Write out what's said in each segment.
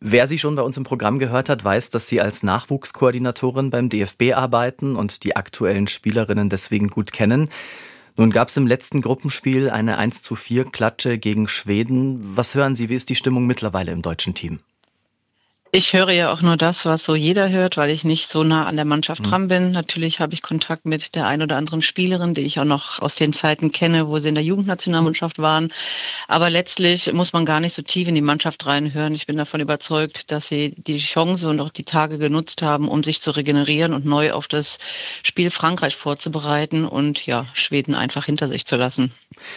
Wer Sie schon bei uns im Programm gehört hat, weiß, dass Sie als Nachwuchskoordinatorin beim DFB arbeiten und die aktuellen Spielerinnen deswegen gut kennen. Nun gab es im letzten Gruppenspiel eine 1:4 Klatsche gegen Schweden. Was hören Sie, wie ist die Stimmung mittlerweile im deutschen Team? Ich höre ja auch nur das, was so jeder hört, weil ich nicht so nah an der Mannschaft dran bin. Natürlich habe ich Kontakt mit der ein oder anderen Spielerin, die ich auch noch aus den Zeiten kenne, wo sie in der Jugendnationalmannschaft waren. Aber letztlich muss man gar nicht so tief in die Mannschaft reinhören. Ich bin davon überzeugt, dass sie die Chance und auch die Tage genutzt haben, um sich zu regenerieren und neu auf das Spiel Frankreich vorzubereiten und ja, Schweden einfach hinter sich zu lassen.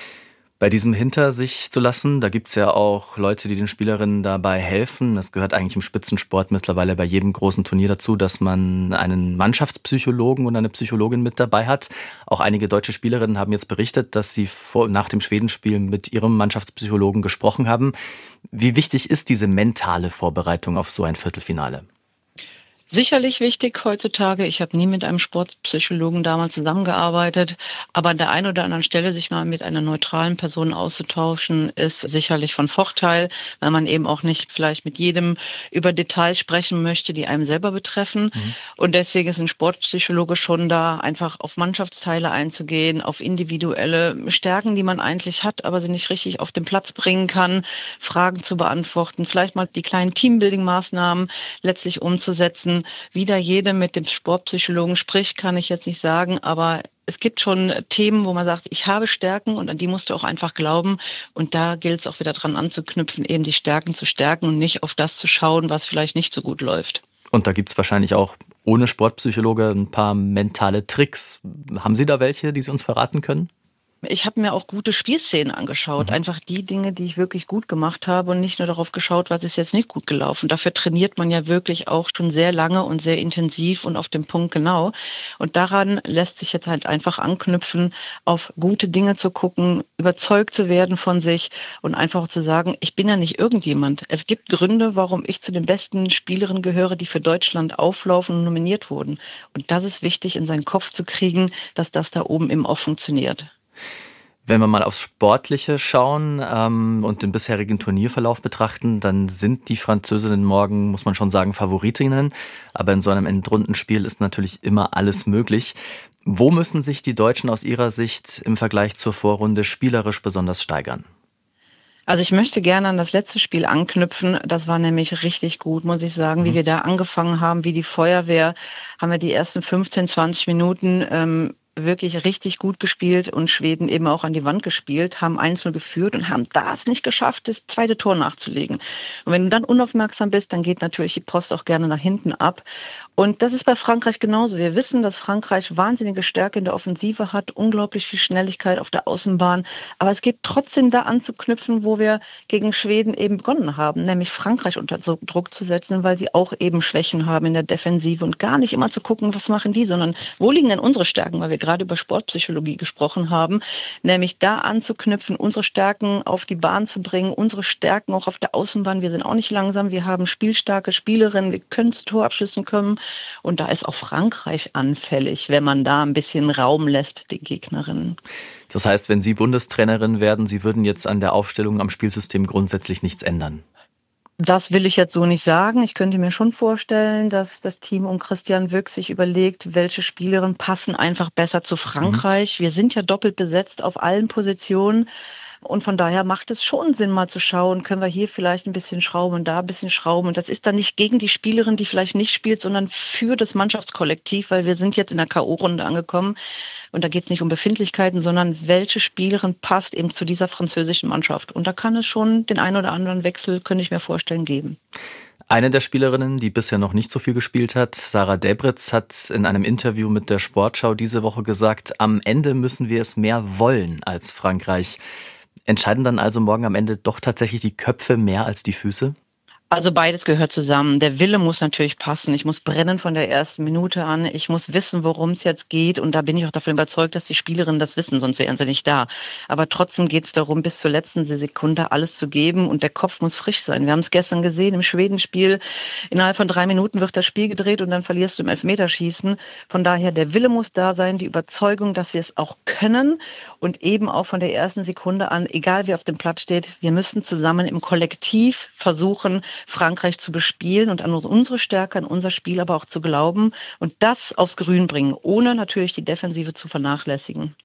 Bei diesem hinter sich zu lassen, da gibt's ja auch Leute, die den Spielerinnen dabei helfen. Das gehört eigentlich im Spitzensport mittlerweile bei jedem großen Turnier dazu, dass man einen Mannschaftspsychologen und eine Psychologin mit dabei hat. Auch einige deutsche Spielerinnen haben jetzt berichtet, dass sie nach dem Schwedenspiel mit ihrem Mannschaftspsychologen gesprochen haben. Wie wichtig ist diese mentale Vorbereitung auf so ein Viertelfinale? Sicherlich wichtig heutzutage. Ich habe nie mit einem Sportpsychologen damals zusammengearbeitet, aber an der einen oder anderen Stelle sich mal mit einer neutralen Person auszutauschen, ist sicherlich von Vorteil, weil man eben auch nicht vielleicht mit jedem über Details sprechen möchte, die einem selber betreffen. Und deswegen ist ein Sportpsychologe schon da, einfach auf Mannschaftsteile einzugehen, auf individuelle Stärken, die man eigentlich hat, aber sie nicht richtig auf den Platz bringen kann, Fragen zu beantworten, vielleicht mal die kleinen Teambuilding-Maßnahmen letztlich umzusetzen. Wie da jeder mit dem Sportpsychologen spricht, kann ich jetzt nicht sagen, aber es gibt schon Themen, wo man sagt, ich habe Stärken und an die musst du auch einfach glauben. Und da gilt es auch wieder dran anzuknüpfen, eben die Stärken zu stärken und nicht auf das zu schauen, was vielleicht nicht so gut läuft. Und da gibt's wahrscheinlich auch ohne Sportpsychologe ein paar mentale Tricks. Haben Sie da welche, die Sie uns verraten können? Ich habe mir auch gute Spielszenen angeschaut, einfach die Dinge, die ich wirklich gut gemacht habe und nicht nur darauf geschaut, was ist jetzt nicht gut gelaufen. Dafür trainiert man ja wirklich auch schon sehr lange und sehr intensiv und auf den Punkt genau. Und daran lässt sich jetzt halt einfach anknüpfen, auf gute Dinge zu gucken, überzeugt zu werden von sich und einfach auch zu sagen, ich bin ja nicht irgendjemand. Es gibt Gründe, warum ich zu den besten Spielerinnen gehöre, die für Deutschland auflaufen und nominiert wurden. Und das ist wichtig, in seinen Kopf zu kriegen, dass das da oben eben auch funktioniert. Wenn wir mal aufs Sportliche schauen und den bisherigen Turnierverlauf betrachten, dann sind die Französinnen morgen, muss man schon sagen, Favoritinnen. Aber in so einem Endrundenspiel ist natürlich immer alles möglich. Wo müssen sich die Deutschen aus Ihrer Sicht im Vergleich zur Vorrunde spielerisch besonders steigern? Also ich möchte gerne an das letzte Spiel anknüpfen. Das war nämlich richtig gut, muss ich sagen, wie wir da angefangen haben, wie die Feuerwehr, haben wir die ersten 15, 20 Minuten wirklich richtig gut gespielt und Schweden eben auch an die Wand gespielt, haben 1:0 geführt und haben das nicht geschafft, das zweite Tor nachzulegen. Und wenn du dann unaufmerksam bist, dann geht natürlich die Post auch gerne nach hinten ab. Und das ist bei Frankreich genauso. Wir wissen, dass Frankreich wahnsinnige Stärke in der Offensive hat, unglaublich viel Schnelligkeit auf der Außenbahn. Aber es geht trotzdem da anzuknüpfen, wo wir gegen Schweden eben begonnen haben, nämlich Frankreich unter Druck zu setzen, weil sie auch eben Schwächen haben in der Defensive und gar nicht immer zu gucken, was machen die, sondern wo liegen denn unsere Stärken, weil wir gerade über Sportpsychologie gesprochen haben, nämlich da anzuknüpfen, unsere Stärken auf die Bahn zu bringen, unsere Stärken auch auf der Außenbahn. Wir sind auch nicht langsam, wir haben spielstarke Spielerinnen, wir können zu Torabschlüssen kommen und da ist auch Frankreich anfällig, wenn man da ein bisschen Raum lässt, den Gegnerinnen. Das heißt, wenn Sie Bundestrainerin werden, Sie würden jetzt an der Aufstellung am Spielsystem grundsätzlich nichts ändern? Das will ich jetzt so nicht sagen. Ich könnte mir schon vorstellen, dass das Team um Christian Wück sich überlegt, welche Spielerinnen passen einfach besser zu Frankreich. Wir sind ja doppelt besetzt auf allen Positionen. Und von daher macht es schon Sinn, mal zu schauen, können wir hier vielleicht ein bisschen schrauben und da ein bisschen schrauben. Und das ist dann nicht gegen die Spielerin, die vielleicht nicht spielt, sondern für das Mannschaftskollektiv, weil wir sind jetzt in der K.O.-Runde angekommen. Und da geht es nicht um Befindlichkeiten, sondern welche Spielerin passt eben zu dieser französischen Mannschaft. Und da kann es schon den einen oder anderen Wechsel, könnte ich mir vorstellen, geben. Eine der Spielerinnen, die bisher noch nicht so viel gespielt hat, Sarah Debritz, hat in einem Interview mit der Sportschau diese Woche gesagt, am Ende müssen wir es mehr wollen als Frankreich. Entscheiden dann also morgen am Ende doch tatsächlich die Köpfe mehr als die Füße? Also beides gehört zusammen. Der Wille muss natürlich passen. Ich muss brennen von der ersten Minute an. Ich muss wissen, worum es jetzt geht. Und da bin ich auch davon überzeugt, dass die Spielerinnen das wissen, sonst wären sie nicht da. Aber trotzdem geht es darum, bis zur letzten Sekunde alles zu geben. Und der Kopf muss frisch sein. Wir haben es gestern gesehen im Schwedenspiel. Innerhalb von 3 Minuten wird das Spiel gedreht und dann verlierst du im Elfmeterschießen. Von daher, der Wille muss da sein, die Überzeugung, dass wir es auch können. Und eben auch von der ersten Sekunde an, egal wer auf dem Platz steht, wir müssen zusammen im Kollektiv versuchen, Frankreich zu bespielen und an unsere Stärke, an unser Spiel aber auch zu glauben und das aufs Grün bringen, ohne natürlich die Defensive zu vernachlässigen.